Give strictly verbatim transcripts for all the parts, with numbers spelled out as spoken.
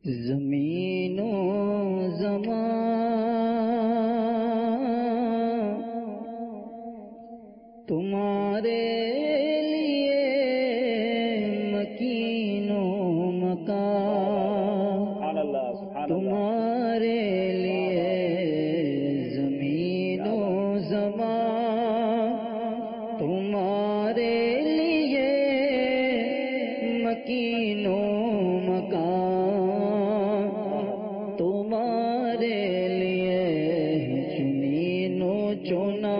زمین و زمان تمہارے لیے مکین و مکان، تمہارے لیے زمین و زمان، تمہارے لیے مکین و مکان، تمہارے لیے چنین و چنا،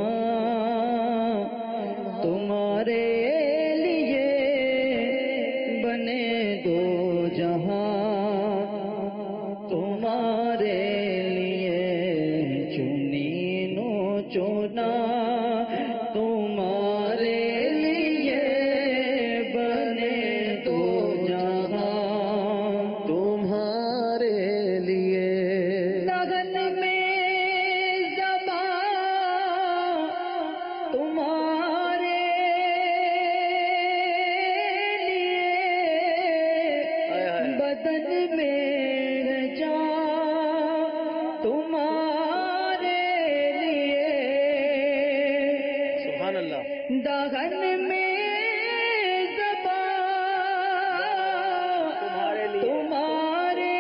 تمہارے لیے بنے دو جہاں، تمہارے لیے چنین و چنا، تمہارے لیے بنے دو جہاں، تمہارے لیے لگن میں زبان تمہارے لیے، بدن میں جان تمہارے لیے، سبحان اللہ، دہن میں زبان تمہارے لیے، تمہارے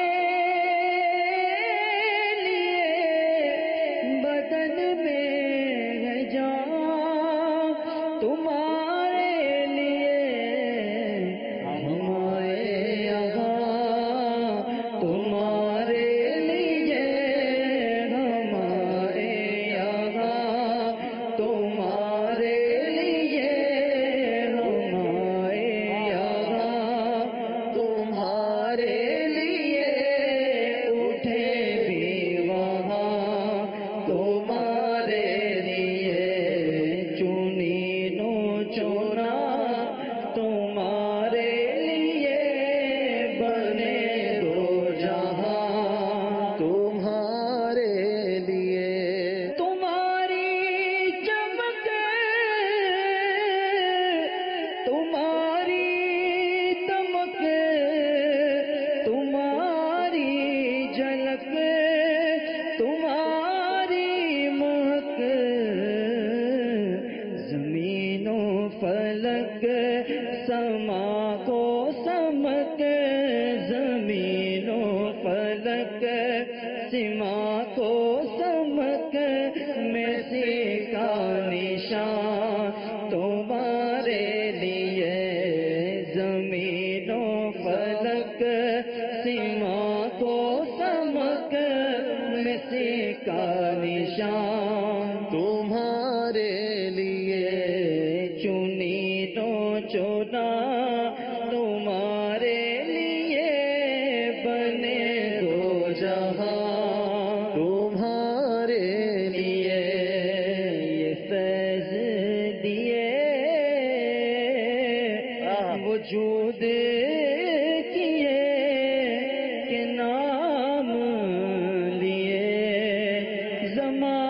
لیے، بدن میں ہے جان تمہارے لیے، ہم آئے یہاں تمہارے لیے، ہم آئے یہاں تمہارے لیے، ہم آئے یہاں تمہارے لیے، اٹھے بھی وہاں تمہارے لیے، چنین و چنا، تمہارے لیے بنے دو جہاں، تمہارے لیے تمہاری چمک، تمہاری دمک، تمہاری جھلک، تمہاری مہک، زمین و فلک سما کو سمک، زمین و فلک سما کو سمک، میں سے کا نشان تمہارے لیے، زمین و فلک سما کو سمک، میں سے کا نشان تمہارے لیے، چنین و چنا، تمہارے لیے بنے دو جہاں، تمہارے لیے یہ فیض دیے وجود کیے کہ نام لیے، زمان